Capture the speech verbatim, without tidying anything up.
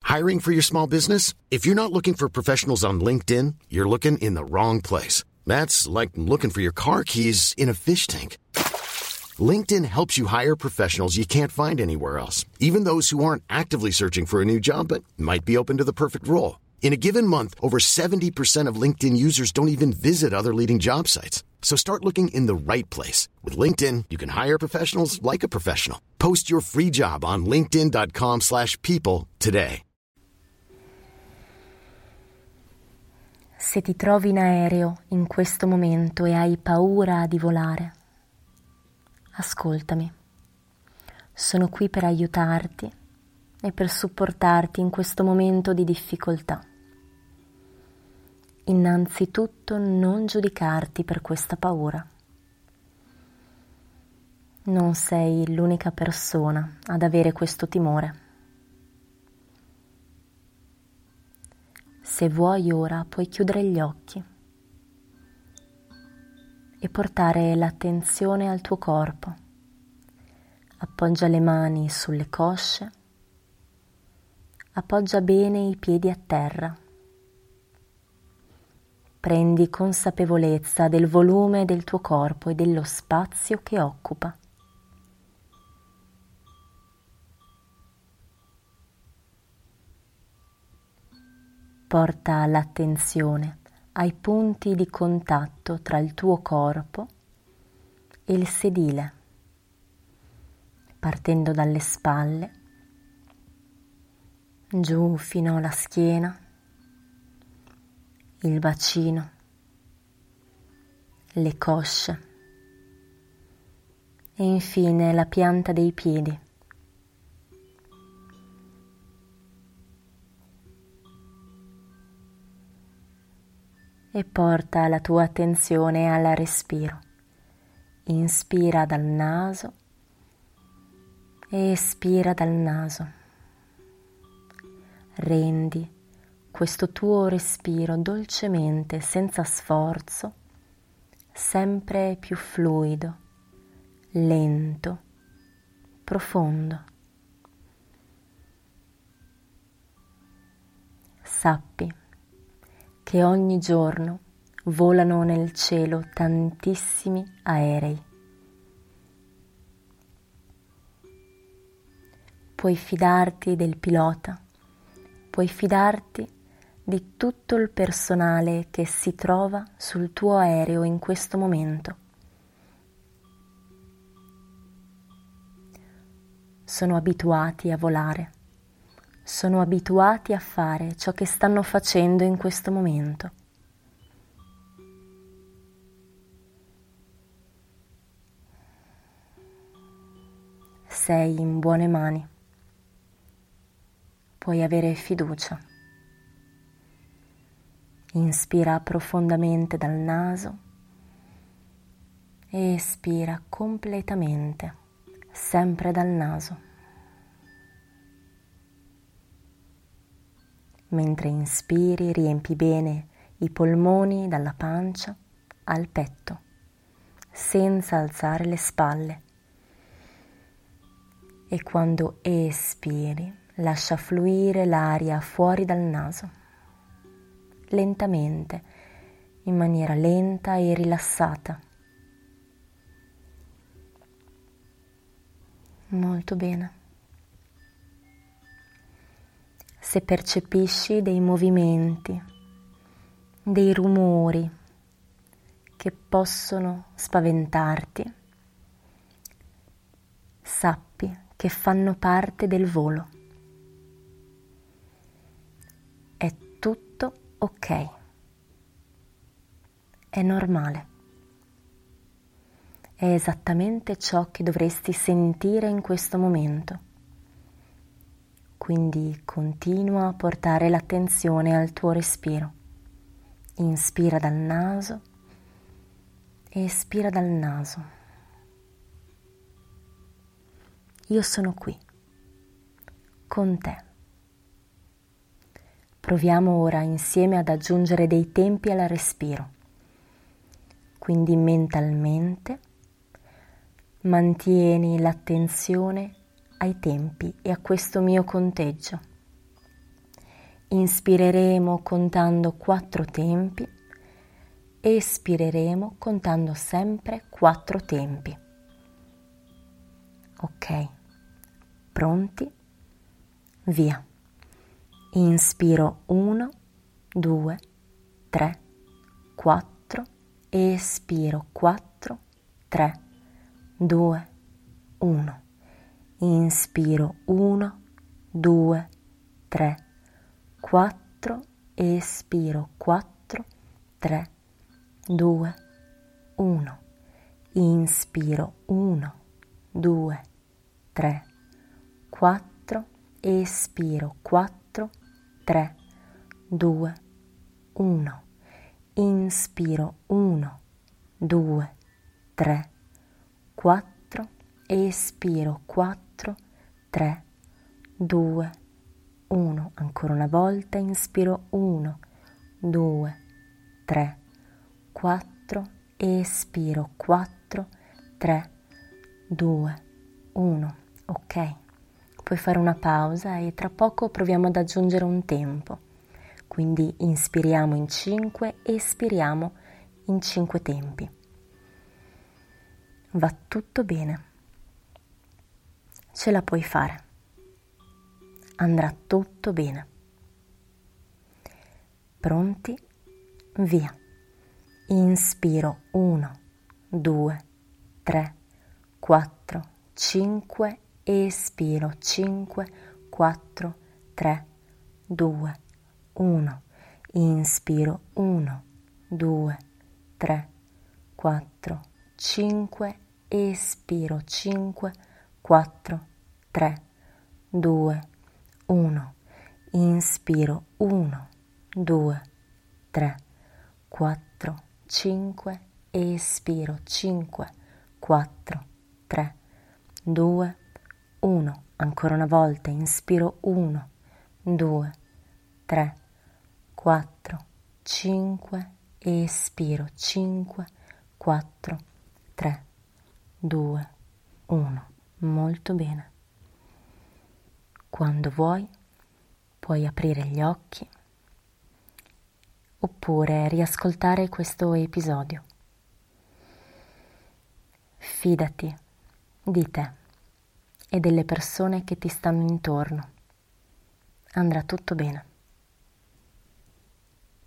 Hiring for your small business? If you're not looking for professionals on LinkedIn, you're looking in the wrong place. That's like looking for your car keys in a fish tank. LinkedIn helps you hire professionals you can't find anywhere else, even those who aren't actively searching for a new job but might be open to the perfect role. In a given month, over seventy percent of LinkedIn users don't even visit other leading job sites. So start looking in the right place. With LinkedIn, you can hire professionals like a professional. Post your free job on linkedin dot com slash people today. Se ti trovi in aereo in questo momento e hai paura di volare, ascoltami. Sono qui per aiutarti e per supportarti in questo momento di difficoltà. Innanzitutto non giudicarti per questa paura. Non sei l'unica persona ad avere questo timore. Se vuoi ora puoi chiudere gli occhi e portare l'attenzione al tuo corpo. Appoggia le mani sulle cosce, appoggia bene i piedi a terra. Prendi consapevolezza del volume del tuo corpo e dello spazio che occupa. Porta l'attenzione ai punti di contatto tra il tuo corpo e il sedile, partendo dalle spalle, giù fino alla schiena, il bacino, le cosce e infine la pianta dei piedi. E porta la tua attenzione al respiro. Inspira dal naso e espira dal naso. Rendi questo tuo respiro dolcemente, senza sforzo, sempre più fluido, lento, profondo. Sappi che ogni giorno volano nel cielo tantissimi aerei. Puoi fidarti del pilota, puoi fidarti di tutto il personale che si trova sul tuo aereo in questo momento. Sono abituati a volare. Sono abituati a fare ciò che stanno facendo in questo momento. Sei in buone mani. Puoi avere fiducia. Inspira profondamente dal naso e espira completamente, sempre dal naso. Mentre inspiri, riempi bene i polmoni dalla pancia al petto, senza alzare le spalle. E quando espiri, lascia fluire l'aria fuori dal naso, lentamente, in maniera lenta e rilassata. Molto bene. Se percepisci dei movimenti, dei rumori che possono spaventarti, sappi che fanno parte del volo. È tutto ok. È normale. È esattamente ciò che dovresti sentire in questo momento. Quindi continua a portare l'attenzione al tuo respiro. Inspira dal naso e espira dal naso. Io sono qui, con te. Proviamo ora insieme ad aggiungere dei tempi al respiro. Quindi mentalmente mantieni l'attenzione ai tempi e a questo mio conteggio. Inspireremo contando quattro tempi, espireremo contando sempre quattro tempi. Ok, pronti? Via. Inspiro uno, due, tre, quattro, espiro quattro, tre, due, uno. Inspiro uno, due, tre, quattro, espiro quattro, tre, due, uno. Inspiro uno, due, tre, quattro, espiro quattro, tre, due, uno. Inspiro uno, due, tre, quattro, espiro quattro, tre, due, uno. Ancora una volta, inspiro uno, due, tre, quattro, espiro quattro, tre, due, uno. Ok, puoi fare una pausa e tra poco proviamo ad aggiungere un tempo. Quindi inspiriamo in cinque, espiriamo in cinque tempi. Va tutto bene. Ce la puoi fare. Andrà tutto bene. Pronti? Via. Inspiro uno, due, tre, quattro, cinque, espiro cinque, quattro, tre, due, uno. Inspiro uno, due, tre, quattro, cinque, espiro cinque, quattro, tre, due, uno. Inspiro uno, due, tre, quattro, cinque, espiro cinque, quattro, tre, due, uno. Ancora una volta, inspiro uno, due, tre, quattro, cinque, espiro cinque, quattro, tre, due, uno. Molto bene. Quando vuoi, puoi aprire gli occhi oppure riascoltare questo episodio. Fidati di te e delle persone che ti stanno intorno. Andrà tutto bene.